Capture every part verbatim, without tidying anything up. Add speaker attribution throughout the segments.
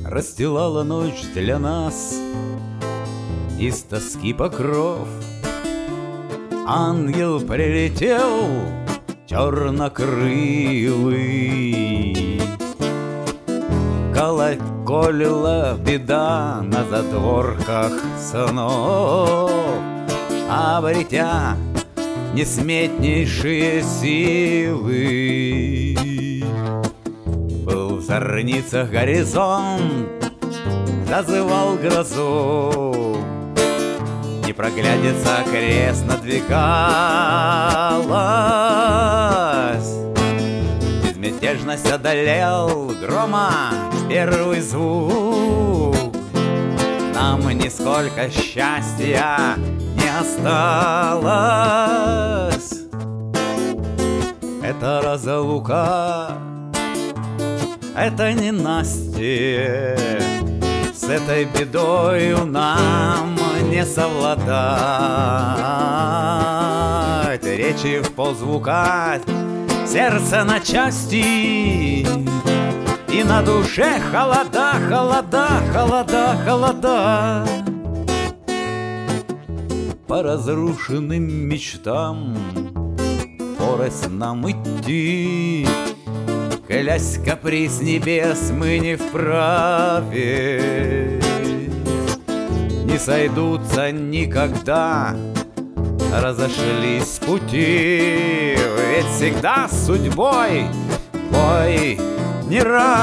Speaker 1: расстилала ночь для нас из тоски покров. Ангел прилетел чернокрылый, колоколила беда на задворках снов, обретя несметнейшие силы. Был в зорницах горизонт, зазывал грозу, непроглядица крест надвигалась. Безмятежность одолел грома первый звук. Нам нисколько счастья не осталось. Это разлука, это ненастье. С этой бедою нам не совладать. Речи в ползвука, сердце на части, и на душе холода, холода, холода, холода. По разрушенным мечтам порость нам идти, клясть каприз небес мы не вправе. Не сойдутся никогда, разошлись пути, ведь всегда с судьбой бой не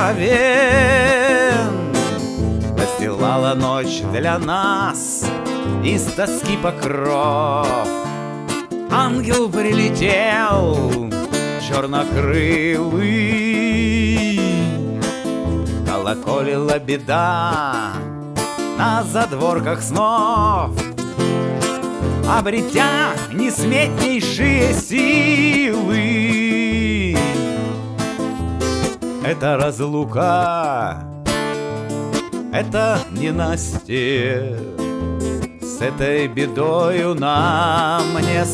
Speaker 1: равен. Расстилала ночь для нас из тоски покров. Ангел прилетел чернокрылый, колоколила беда на задворках снов, обретя несметнейшие силы. Это разлука, это ненастье. С этой бедою нам не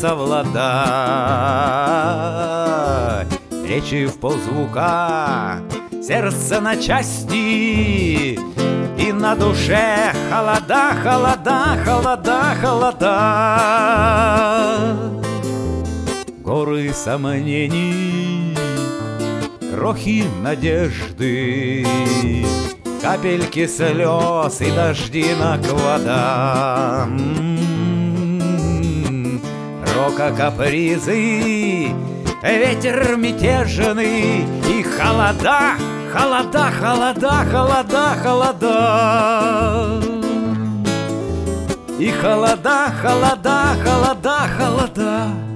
Speaker 1: совладать. Речи в ползвука, сердце на части, и на душе холода, холода, холода, холода. Горы сомнений, крохи надежды, капельки слез и дождинок вода. М-м-м, рока капризы, ветер мятежный и холода, холода, холода, холода, холода. И холода, холода, холода, холода.